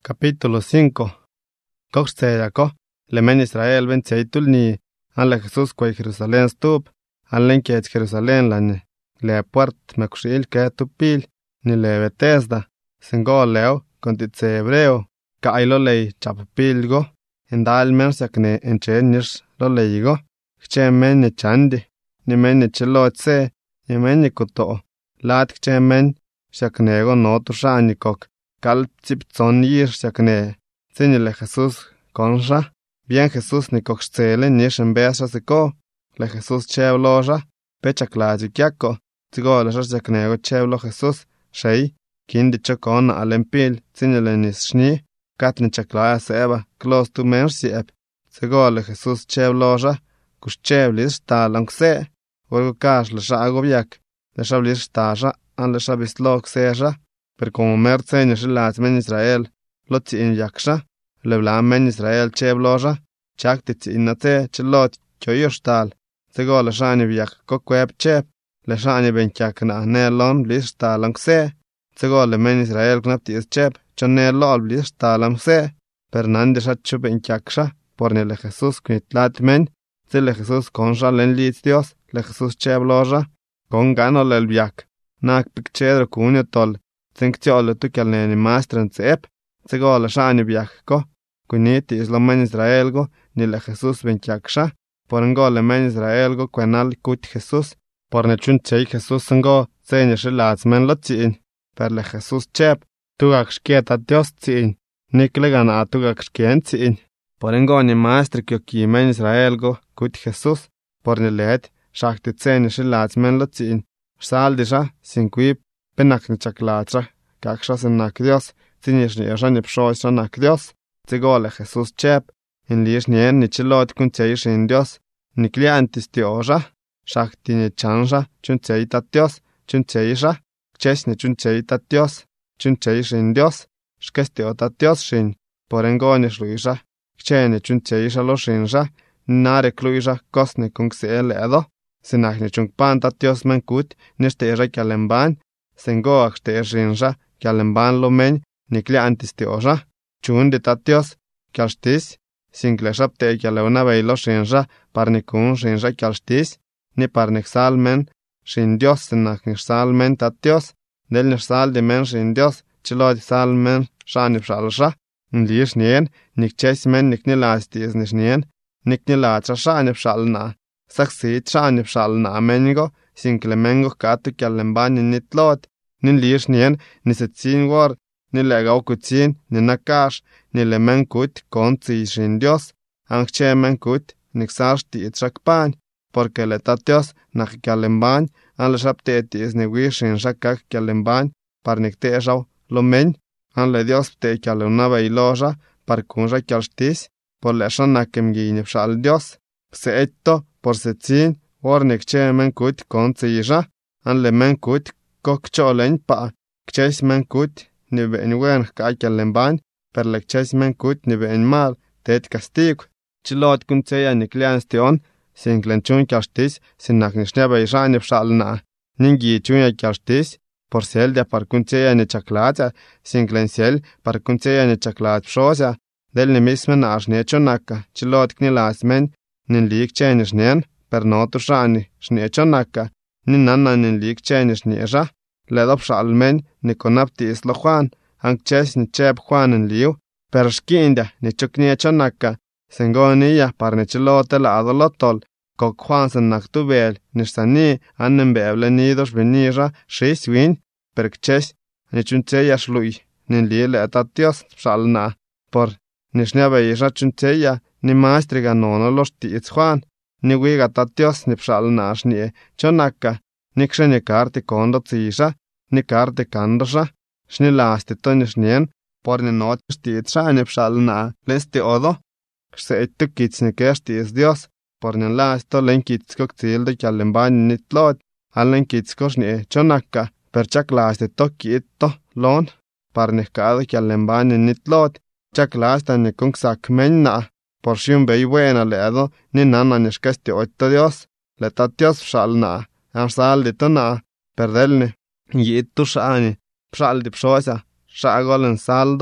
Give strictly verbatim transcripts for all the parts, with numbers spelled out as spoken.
Capítulo cinco. Coxteyako, le men Israel ben Tseitulni, an le Jesús kway Jerusalén stup, an len kiet Jerusalén lane, le puert mekushil ke tupil, ni le Betesda, sengo leo, kontitse hebreo, ka ay lo ley chapapilgo, endal men sakne enche nish lo leygo, kche men ne chandi, ni men ne chelotse, ni men ne kuto, lat kche men, saknego no tushanikok, kal tsiptson yir sakne, Señale Jesús consha, bien Jesús ni coxtele ni shembesa seko, le Jesús chebloja, pechaklaji kyako, tigo le shaknego cheblo Jesús, shei, kin dicho con alempil, señale ni shni, katni chaklaya seba, close to mersiep, tigo le Jesús chebloja, kushcheblis ta langse, orgo kash le shago biak, le shablis taja, an le shabislok seja, per como merce ni shilat men Israel, loti in yaksha, le bla men Israel chebloja, chak tit inate chelot kyoyostal, tego le shani biak kokweb chep, le shani ben kyakna nelon blis talangse, tego le men Israel knapti is chep, chonelol blis talangse, pernande shachu ben kyaksha, porne le Jesús knitlat men, te le Jesús consha len lit Dios, le Jesús chebloja, con gano le biak, nak pikchedro kunyo tol, tinktiole tukalneni mastren tsep, Tego le shani biakko, kuniti is lo men Israelgo, ni le Jesús ben kyaksha, porengo le men Israelgo kwenal kut Jesús, por ne chun chei Jesús ngo, tseñe shilats men lo tsiin, per le Jesús chep, tugak shkiet a Dios tsiin, nikle gana tugak shkien tsiin, porengo ni maestri kyo ki men Israelgo, kut Jesús, por ne let, shakti tseñe shilats men lo tsiin, shaldisha, sinquip, penak ni chaklatra, kaksha senak Dios, Tinish ni eran ni pshois ranak Dios, Tigole Jesús chep, in lish ni en ni chilot kun teish in Dios, ni kliantis tioja, shakti ni chanja, chun teita Dios, chun teisha, kches ni chun teita Dios, chun teish in Dios, shkestiota Dios shin, porengo ni shluisha, kche ni chun teisha lo shinja, nare kluisha kos ni kung se ledo, sinach ni chun panta Dios men kut, nishteja kalemban, sengo akste shinja, kalemban lo men, Nikli antis tioja, chun de tatios, kalstis, singleshap te kaleona veilo shinja, parnikun shinja kalstis, ni parnixalmen, shin Dios sinaknixalmen tatios, del nixal de men shin Dios, chilod salmen, shanipshalsha, nlish nien, nikchesmen niknilastis nishnien, niknilacha shanipshalna, saksit shanipshalna mengo, sinklemengo katu kalembani nitlot, ninlish nien, nisetsin war, ni le gau kutin, ni nakash, ni le men kut, konti shin Dios, angche men kut, nixash ti itzakpan, porque le tatios, nak kalemban, an le shapte is ni wishin shakak kalemban, par nikte shau, lo men, an le Dios te kalunaba iloja, par kunja kalstis, por le shanakem ginipshal Dios, se etto, por se tzin, or nikche men kut, konti isha, an le men kut, kokcholen pa, kches men kut, ni ben wen ka lemban, per le kches men kut ni ben mal, tet castigo. Chilot kun tseya ni klianstion, sin klenchun kastis, sin naknishneba ishani pshalna. Ningi chunya kastis, por sel de par kun tseya ni chaklata, sin klensel, par kun tseya ni chaklat pshosa, del ni mismen ashne chonaka, chilot knilasmen, nin lik chenishnen, per notu shani, shne chonaka, nin nanna nin lik chenishnesha, Ledop shalmen ni konapti islo Juan, angches ni chep Juan en liu, per shkinda ni chuknie chonaka, sengoniya par ni chilote la adolotol, kok Juan sen naktubel, ni sani annen beble nidos venira shiswin, per kches ni chunteya shlui, ni lile etatios shalna, por ni shnebe isha chunteya, ni maestriga nono los tiits Juan, ni wiga tatios ni pshalna shnie chonaka, Nikshe ni karti kondo tsisha, ni karti kandosha, shni lasti to nishnien, por ni not shtitsha ni pshalna, lesti odo, se etu kits ni keshti is Dios, por ni lasto len kitsko ktildo kalembani nitlot, alen kitsko shni chonaka, per chak lasti to kitto lon, par ni kado kalembani nitlot, chak lasta ni kungsak menna, por shiun bei buena ledo, ni nana nishkesti oito Dios, letatios pshalna. Ansal de tona, perdelne, y tu shani, pshal de pshosa, shagol en saldo,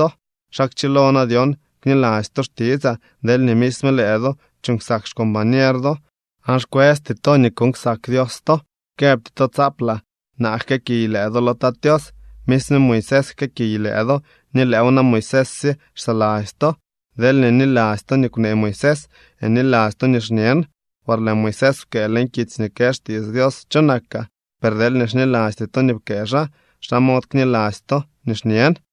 Xakchilona dion knilash to xtiza del ni mismo leedo chung sak compañerdo. Ans questi to ni kung sak Dios to. Kepti to zapla. Na ke ki leedo lo tatios. Mismo Moisés ke ki leedo ni leona Moisés si xalaisto. Del ni nilaisto ni kune Moisés. En nilaisto ni xnien. War le Moisés ke len kits ni keshtis Dios chonaka. Per del ni xnilaisto to ni pkeja. Xamot knilaisto ni xnien.